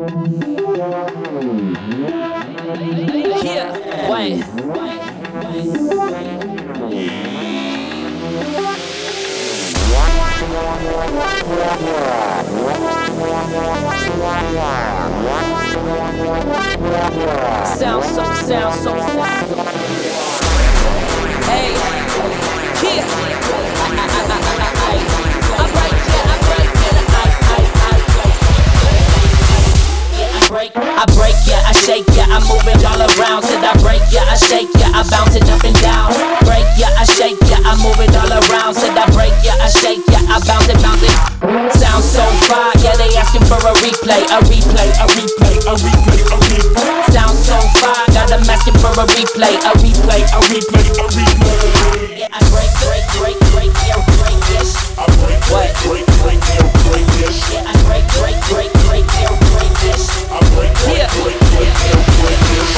Yeah, wait. Sound so hey, yeah. I break, yeah, I break, I break, yeah, I shake, yeah, I move it all around. Said I break, yeah, I shake, yeah, I bounce it up and down. Break, yeah, I shake, yeah, I move it all around. Said I break, yeah, I shake, yeah, I bounce it. Sounds so fire, yeah, they asking for a replay, a replay, a replay, a replay, a replay. Sounds so fire, got them asking for a replay, a replay, a replay, a replay. Yeah, I break, yeah, break this. I break, break, this. Yeah, I break, yeah, break this. I break, yeah, break this.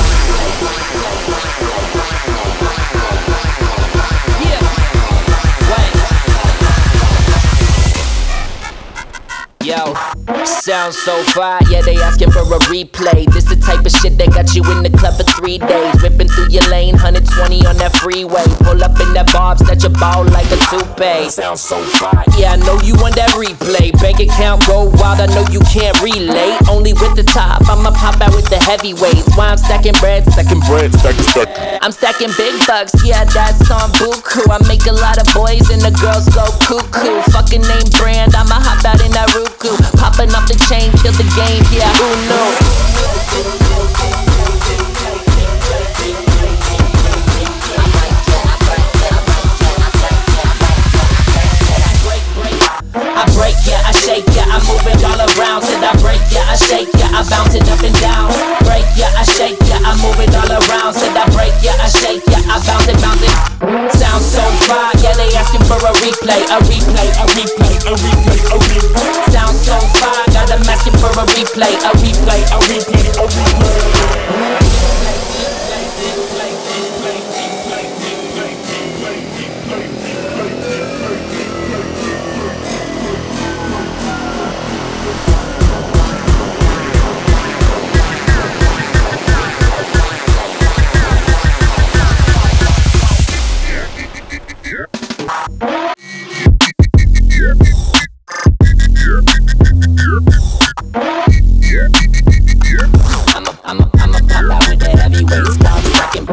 Yo, sounds so fire, yeah, they asking for a replay. This the type of shit that got you in the club for 3 days. Whipping through your lane, 120 on that freeway. Pull up in that bob, snatch a ball like a toupee. Sounds so fire, yeah, I know you want that replay. Bank account go wild, I know you can't relate. Only with the top, I'ma pop out with the heavyweights. Why I'm stacking bread, stacking. I'm stacking big bucks, yeah, that's on buku. I make a lot of boys and the girls go cuckoo. Fucking name brand, I'ma hop out in that Ruku. Popping off the chain, kill the game, yeah, who knew? I break, yeah, I shake, yeah, I move it all around. Said I break, yeah, I shake, yeah, I bounce it up and down. Break, yeah, I shake, yeah, I move it all around. Said I break, yeah, I shake, yeah, I bounce it. Sounds so fire, yeah, they asking for a replay, a replay, a replay, a replay, a replay. Sounds so fire, got them asking for a replay, a replay, a replay, a replay. I'ma pop out with that heavyweight while I'm stacking.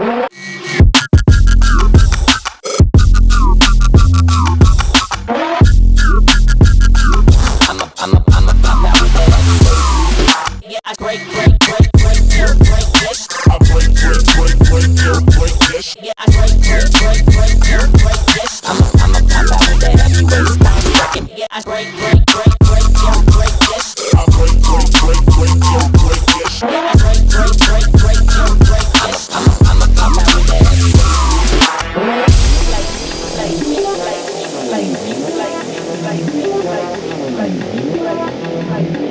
I'ma pop out with that heavyweight. Yeah, I break, yeah, break this. I break, yeah, break this. Yeah, I break, yeah, break this. I'ma pop out with that heavyweight while I'm stacking. Yeah, I break, yeah, break this. I break, yeah, break this. Yeah, I break, yeah, break this. I'ma pop out with that heavyweight.